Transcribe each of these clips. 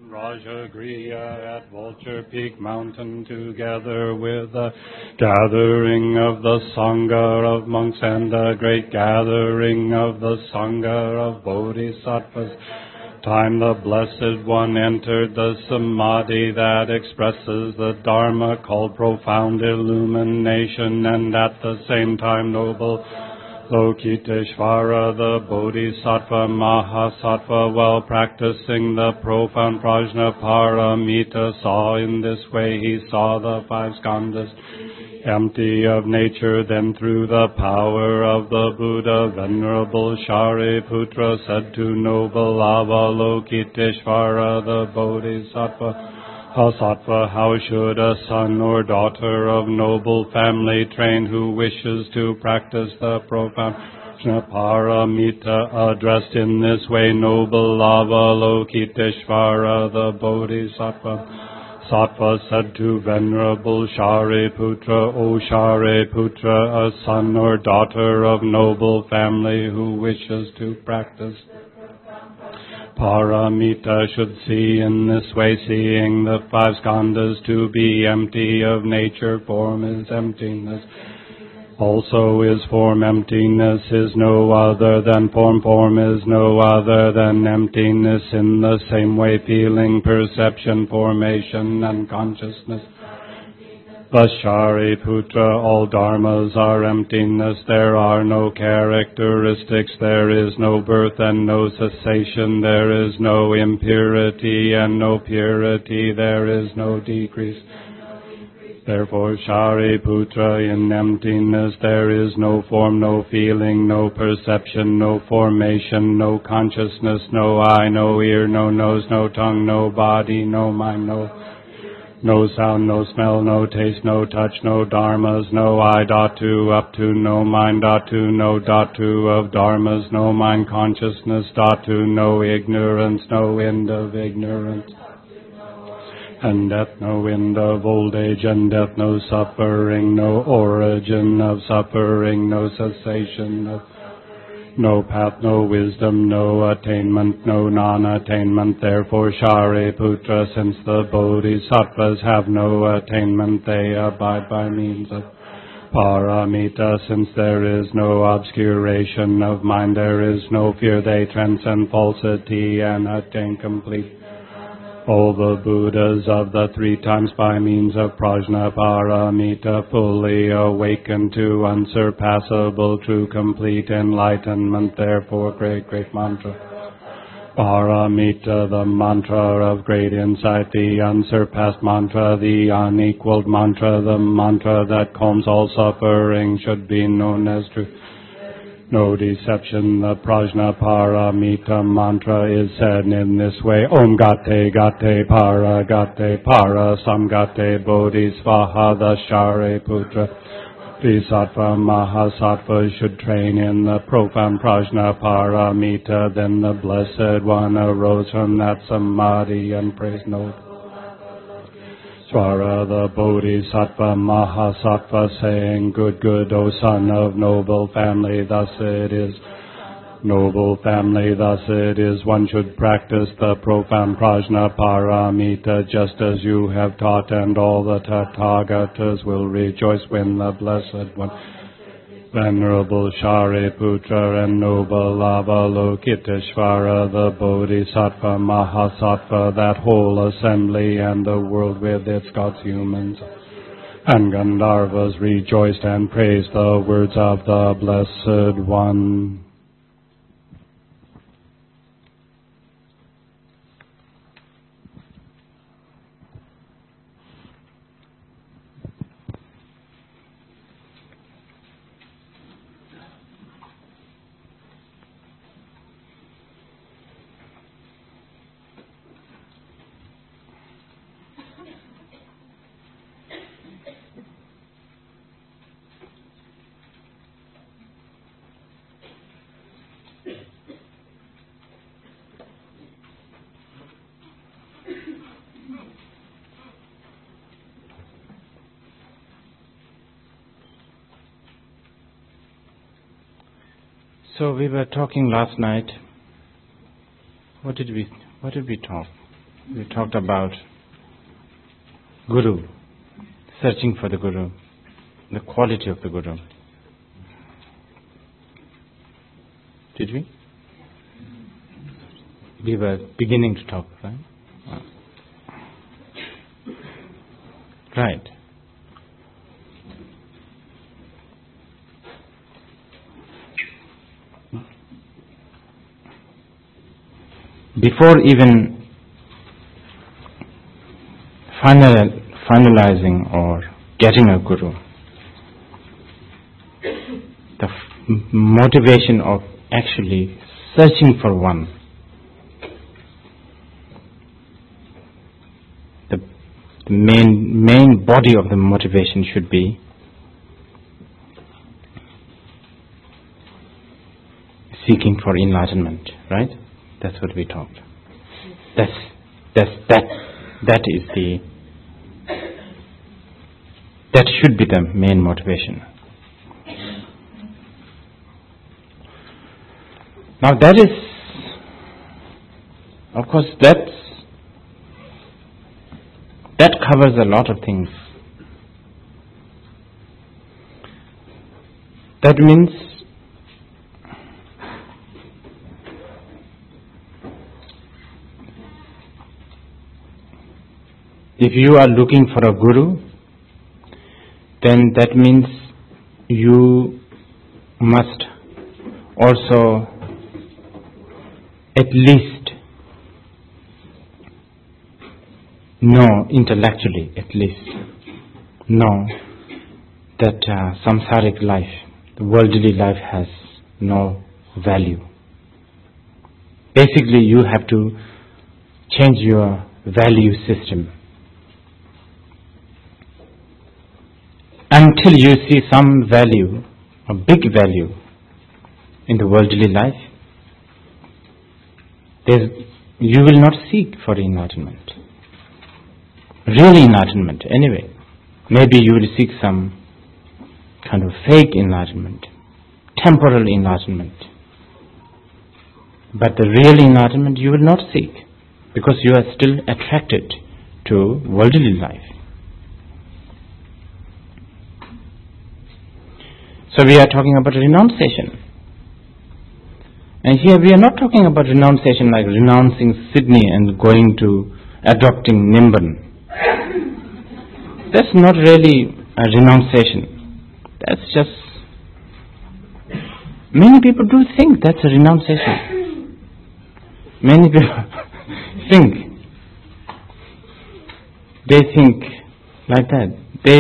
Rajagriya at Vulture Peak Mountain, together with the gathering of the Sangha of monks and the great gathering of the Sangha of Bodhisattvas. Time the Blessed One entered the Samadhi that expresses the Dharma called profound illumination, and at the same time noble Lokiteshvara, the Bodhisattva Mahasattva, while practicing the profound Prajnaparamita, saw in this way. He saw the five skandhas empty of nature. Then through the power of the Buddha, Venerable Shariputra said to noble Avalokiteshvara, the Bodhisattva, a sattva, how should a son or daughter of noble family train who wishes to practice the profound paramita? Addressed in this way, noble Avalokiteshvara, the Bodhisattva Sattva said to Venerable Shariputra, O Shariputra, a son or daughter of noble family who wishes to practice paramita should see in this way, seeing the five skandhas to be empty of nature. Form is emptiness, also is form. Emptiness is no other than form. Form is no other than emptiness. In the same way, feeling, perception, formation, and consciousness. Thus, Shariputra, all dharmas are emptiness. There are no characteristics. There is no birth and no cessation. There is no impurity and no purity. There is no decrease. Therefore, Shariputra, in emptiness there is no form, no feeling, no perception, no formation, no consciousness, no eye, no ear, no nose, no tongue, no body, no mind, no sound, no smell, no taste, no touch, no dharmas, no I dot to up to, no mind dot to, no dot to of dharmas, no mind consciousness dot to, no ignorance, no end of ignorance, and death, no end of old age, and death, no suffering, no origin of suffering, no cessation of no path, no wisdom, no attainment, no non-attainment. Therefore, Shariputra, since the Bodhisattvas have no attainment, they abide by means of paramita. Since there is no obscuration of mind, there is no fear, they transcend falsity and attain complete. All the Buddhas of the three times by means of Prajnaparamita fully awaken to unsurpassable true complete enlightenment. Therefore, great mantra. Paramita, the mantra of great insight, the unsurpassed mantra, the unequaled mantra, the mantra that calms all suffering should be known as truth. No deception. The Prajnaparamita mantra is said in this way: Om Gate Gate Para Samgate Bodhisvaha. The Shariputra, Bodhisattva Mahasattva, should train in the profound Prajnaparamita. Then the Blessed One arose from that samadhi and praised no Swara, the Bodhisattva Mahasattva, saying, Good, O son of noble family, thus it is. Noble family, thus it is. One should practice the profound Prajnaparamita just as you have taught, and all the Tathagatas will rejoice when the Blessed One, Venerable Shariputra, and noble Avalokiteshvara, the Bodhisattva Mahasattva, that whole assembly and the world with its gods, humans, and Gandharvas rejoiced and praised the words of the Blessed One. So we were talking last night. What did we talk? we talked about Guru, searching for the Guru, the quality of the Guru. Did we? We were beginning to talk, right? Right. Before even finalizing or getting a Guru, the motivation of actually searching for one, the main body of the motivation should be seeking for enlightenment, right? That's what we talked. That should be the main motivation. Now that is, of course, that covers a lot of things. That means if you are looking for a Guru, then that means you must also at least know intellectually, know that samsaric life, the worldly life, has no value. Basically, you have to change your value system. Until you see some value, a big value, in the worldly life, you will not seek for enlightenment. Real enlightenment, anyway. Maybe you will seek some kind of fake enlightenment, temporal enlightenment. But the real enlightenment you will not seek, because you are still attracted to worldly life. So we are talking about renunciation. And here we are not talking about renunciation like renouncing Sydney and going to adopting Nimbin. That's not really a renunciation. That's just, many people do think that's a renunciation. Many people they think like that. They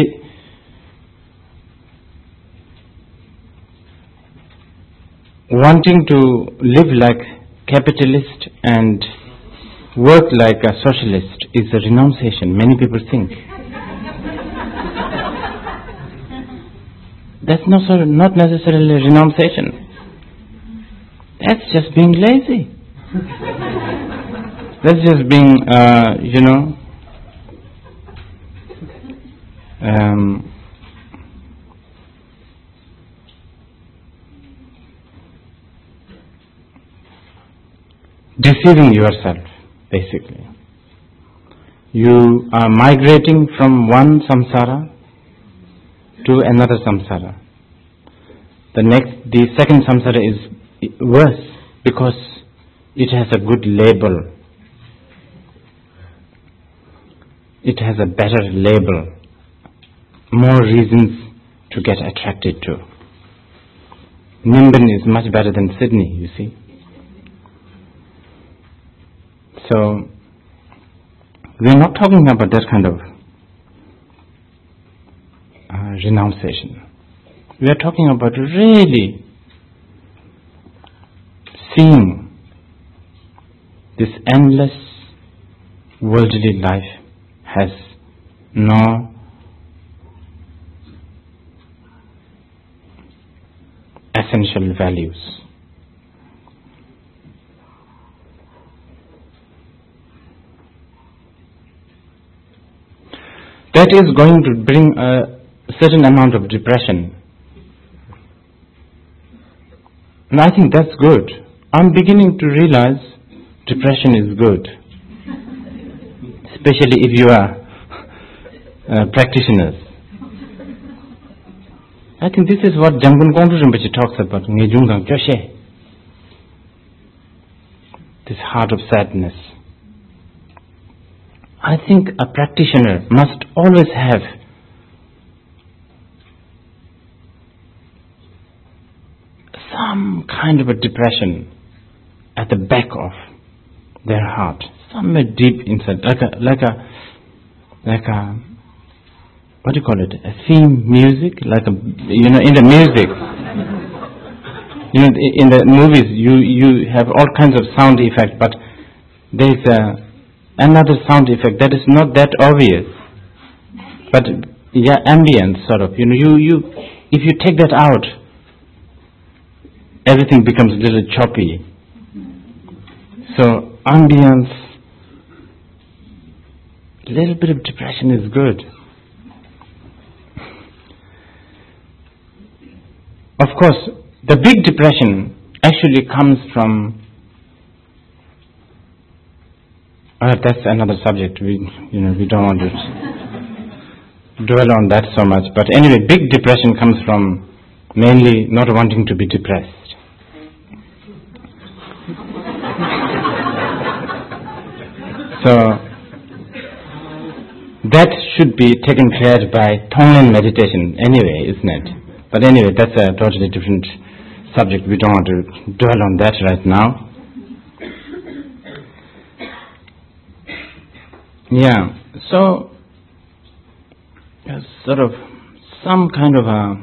wanting to live like capitalist and work like a socialist is a renunciation, many people think. That's not necessarily a renunciation. That's just being lazy. That's just being, deceiving yourself, basically. You are migrating from one samsara to another samsara. The second samsara is worse because it has a good label. It has a better label, more reasons to get attracted to. Nimbin is much better than Sydney, you see. So, we are not talking about that kind of renunciation. We are talking about really seeing this endless worldly life has no essential values. That is going to bring a certain amount of depression. And I think that's good. I'm beginning to realize depression is good. especially if you are practitioners. I think this is what Jamgon Kongtrul Rinpoche talks about, Ngejungang Kyoshe. This heart of sadness. I think a practitioner must always have some kind of a depression at the back of their heart, somewhere deep inside, like a what do you call it? A theme music, in the music. In the movies, you have all kinds of sound effects, but there is another sound effect that is not that obvious, but ambience sort of. If you take that out, everything becomes a little choppy. So ambience, a little bit of depression is good. Of course, the big depression actually comes from. That's another subject. We don't want to dwell on that so much. But anyway, big depression comes from mainly not wanting to be depressed. So that should be taken care of by Tonglen meditation anyway, isn't it? But anyway, that's a totally different subject. We don't want to dwell on that right now. Yeah, so sort of some kind of a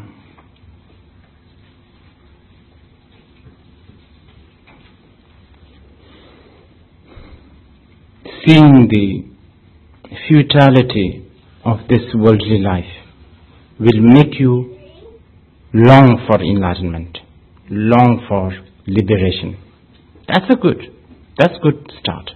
seeing the futility of this worldly life will make you long for enlightenment, long for liberation. That's a good start.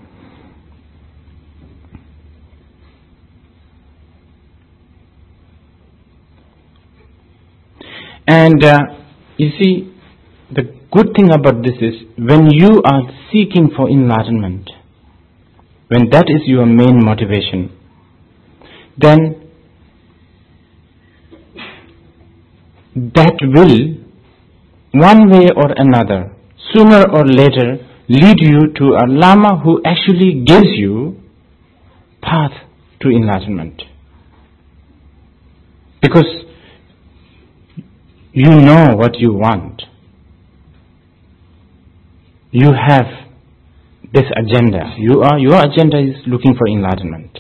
And you see, the good thing about this is when you are seeking for enlightenment, when that is your main motivation, then that will, one way or another, sooner or later, lead you to a Lama who actually gives you path to enlightenment. Because you know what you want. You have this agenda. Your agenda is looking for enlightenment.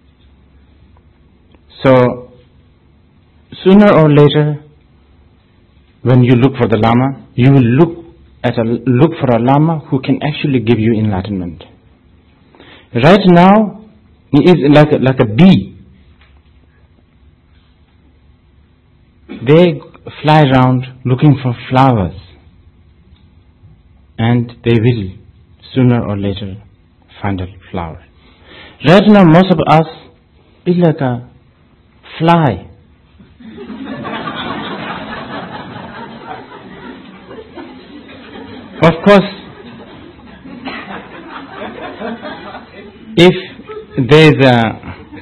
So, sooner or later, when you look for the Lama, you will look for a Lama who can actually give you enlightenment. Right now, he is like a bee. They fly around looking for flowers, and they will sooner or later find a flower. Right now, most of us is like a fly. Of course, if there is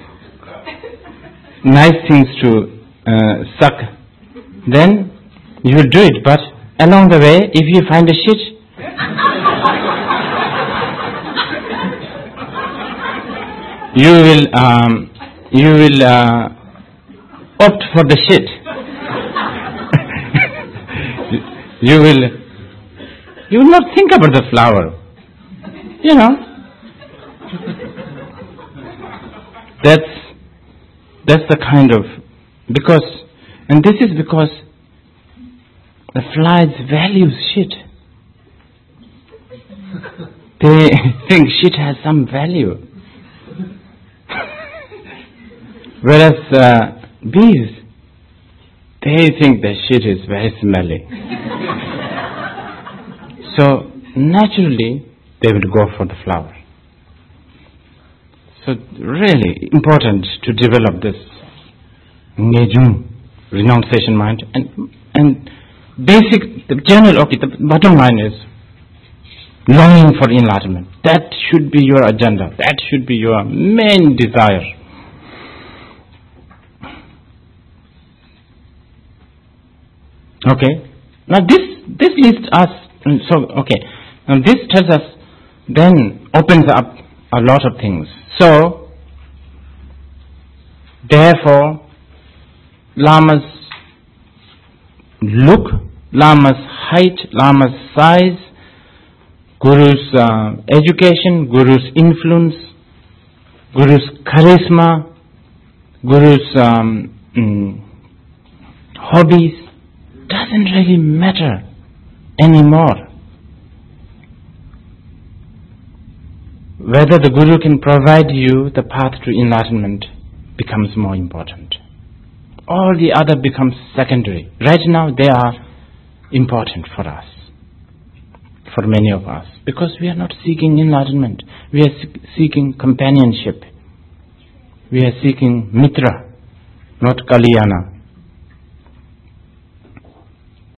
nice things to suck, then you will do it. But along the way, if you find a shit, you will opt for the shit. You will not think about the flower. That's the kind of, and this is because the flies value shit. They think shit has some value. Whereas bees, they think the shit is very smelly. So naturally, they will go for the flower. So really important to develop this Ngejung, renunciation mind, and basic, the general, the bottom line is, longing for enlightenment. That should be your agenda. That should be your main desire. Okay. Now this leads us. Now this tells us, then opens up a lot of things. So, therefore, Lama's look, Lama's height, Lama's size, Guru's education, Guru's influence, Guru's charisma, Guru's hobbies, doesn't really matter anymore. Whether the Guru can provide you the path to enlightenment becomes more important. All the other becomes secondary. Right now they are important for us, for many of us, because we are not seeking enlightenment. We are seeking companionship. We are seeking mitra, not kalyana.